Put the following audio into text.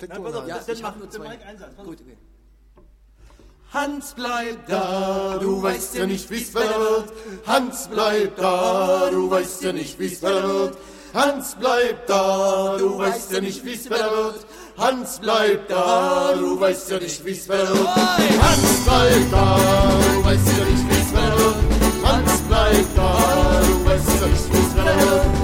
Tekton. pass auf, Ja, dann mach nur zwei. Gut, okay. Hans, bleib da, du weißt ja nicht, wie's wird. Hans, bleib da, du weißt ja nicht, wie's wird. Hans, bleib da, du weißt ja nicht, wie's wird. Hans, bleib da, du weißt ja nicht, wie's wird. Hans, bleib da, du weißt ja nicht, wie's wird. Hans, bleib da, du weißt ja nicht, wie's wird.